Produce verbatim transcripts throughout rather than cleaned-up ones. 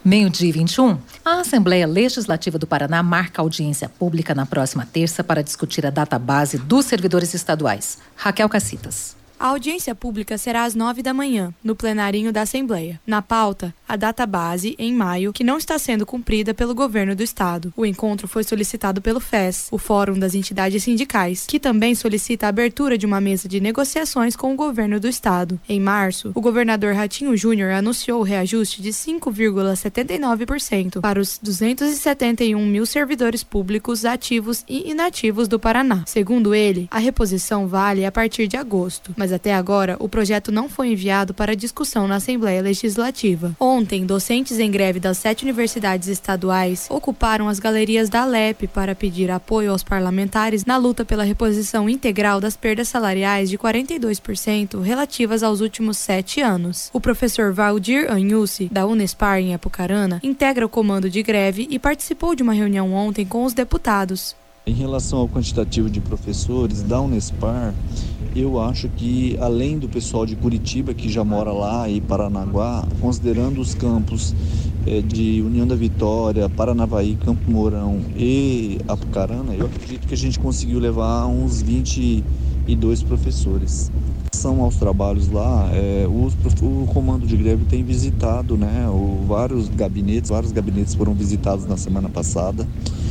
Meio-dia e vinte e um, a Assembleia Legislativa do Paraná marca audiência pública na próxima terça para discutir a database dos servidores estaduais. Raquel Cacitas. A audiência pública será às nove da manhã, no plenarinho da Assembleia. Na pauta, a database, em maio, que não está sendo cumprida pelo governo do estado. O encontro foi solicitado pelo F E S, o Fórum das Entidades Sindicais, que também solicita a abertura de uma mesa de negociações com o governo do estado. Em março, o governador Ratinho Júnior anunciou o reajuste de cinco vírgula setenta e nove por cento para os duzentos e setenta e um mil servidores públicos ativos e inativos do Paraná. Segundo ele, a reposição vale a partir de agosto, mas até agora o projeto não foi enviado para discussão na Assembleia Legislativa. Ontem, docentes em greve das sete universidades estaduais ocuparam as galerias da Alep para pedir apoio aos parlamentares na luta pela reposição integral das perdas salariais de quarenta e dois por cento relativas aos últimos sete anos. O professor Valdir Anhusi, da Unespar em Apucarana, integra o comando de greve e participou de uma reunião ontem com os deputados. Em relação ao quantitativo de professores da Unespar, eu acho que além do pessoal de Curitiba que já mora lá e Paranaguá, considerando os campos eh, de União da Vitória, Paranavaí, Campo Mourão e Apucarana, eu acredito que a gente conseguiu levar uns vinte e dois professores. São aos trabalhos lá, é, os, o comando de greve tem visitado, né, o, vários gabinetes, vários gabinetes foram visitados na semana passada.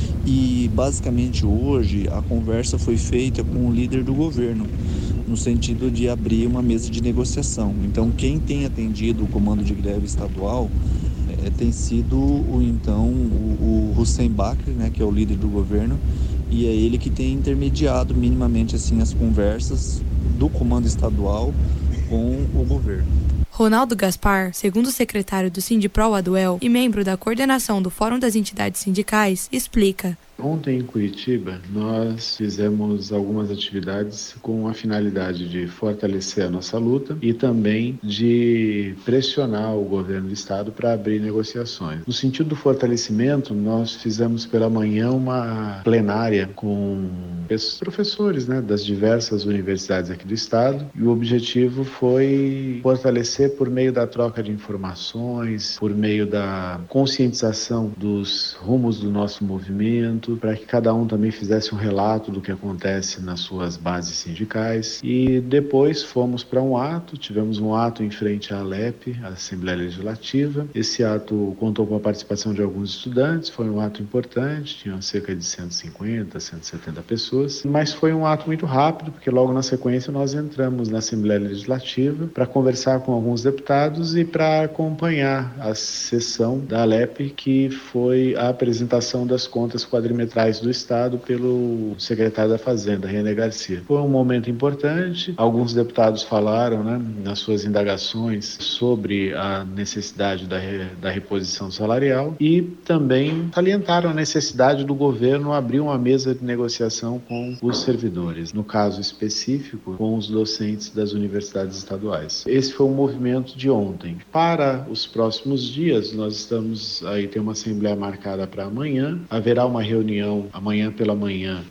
E basicamente hoje a conversa foi feita com o líder do governo, no sentido de abrir uma mesa de negociação. Então quem tem atendido o comando de greve estadual é, tem sido o então o, o Hussein Bakri, né, que é o líder do governo, e é ele que tem intermediado minimamente assim as conversas do comando estadual com o governo. Ronaldo Gaspar, segundo secretário do Sindipro-Aduel e membro da coordenação do Fórum das Entidades Sindicais, explica. Ontem em Curitiba, nós fizemos algumas atividades com a finalidade de fortalecer a nossa luta e também de pressionar o governo do estado para abrir negociações. No sentido do fortalecimento, nós fizemos pela manhã uma plenária com professores, né, das diversas universidades aqui do estado, e o objetivo foi fortalecer por meio da troca de informações, por meio da conscientização dos rumos do nosso movimento, para que cada um também fizesse um relato do que acontece nas suas bases sindicais. E depois fomos para um ato, tivemos um ato em frente à Alep, a Assembleia Legislativa. Esse ato contou com a participação de alguns estudantes, foi um ato importante, tinham cerca de cento e cinquenta, cento e setenta pessoas, mas foi um ato muito rápido, porque logo na sequência nós entramos na Assembleia Legislativa para conversar com alguns deputados e para acompanhar a sessão da Alep, que foi a apresentação das contas quadrimetrais do Estado pelo secretário da Fazenda, René Garcia. Foi um momento importante, alguns deputados falaram, né, nas suas indagações sobre a necessidade da, re, da reposição salarial e também salientaram a necessidade do governo abrir uma mesa de negociação com os servidores, no caso específico, com os docentes das universidades estaduais. Esse foi o movimento de ontem. Para os próximos dias, nós estamos aí, tem uma assembleia marcada para amanhã, haverá uma reunião amanhã pela manhã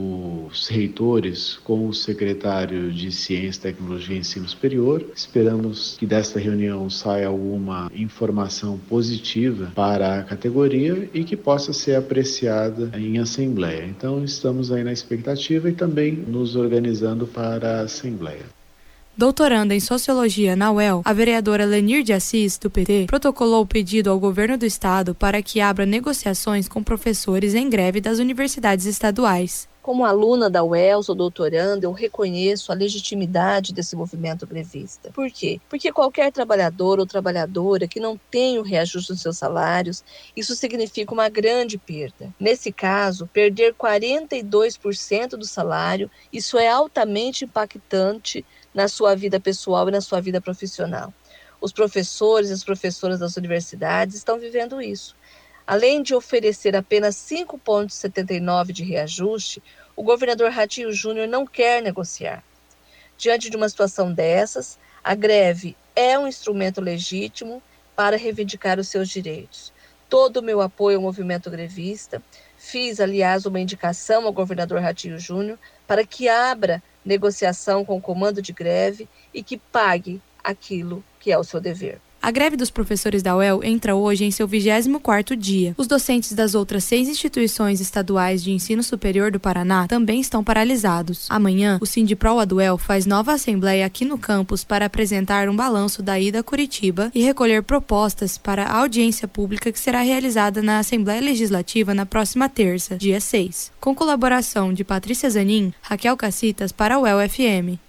dos reitores com o secretário de Ciência, Tecnologia e Ensino Superior. Esperamos que desta reunião saia alguma informação positiva para a categoria e que possa ser apreciada em assembleia. Então estamos aí na expectativa e também nos organizando para a assembleia. Doutoranda em Sociologia na U E L, a vereadora Lenir de Assis, do P T, protocolou o pedido ao governo do estado para que abra negociações com professores em greve das universidades estaduais. Como aluna da U E L, sou doutoranda, eu reconheço a legitimidade desse movimento grevista. Por quê? Porque qualquer trabalhador ou trabalhadora que não tenha o reajuste dos seus salários, isso significa uma grande perda. Nesse caso, perder quarenta e dois por cento do salário, isso é altamente impactante na sua vida pessoal e na sua vida profissional. Os professores e as professoras das universidades estão vivendo isso. Além de oferecer apenas cinco vírgula setenta e nove de reajuste, o governador Ratinho Júnior não quer negociar. Diante de uma situação dessas, a greve é um instrumento legítimo para reivindicar os seus direitos. Todo o meu apoio ao movimento grevista. Fiz, aliás, uma indicação ao governador Ratinho Júnior para que abra negociação com o comando de greve e que pague aquilo que é o seu dever. A greve dos professores da U E L entra hoje em seu vigésimo quarto dia. Os docentes das outras seis instituições estaduais de ensino superior do Paraná também estão paralisados. Amanhã, o Sindiproa do U E L faz nova assembleia aqui no campus para apresentar um balanço da ida a Curitiba e recolher propostas para a audiência pública que será realizada na Assembleia Legislativa na próxima terça, dia seis. Com colaboração de Patrícia Zanin, Raquel Cassitas para a U E L F M.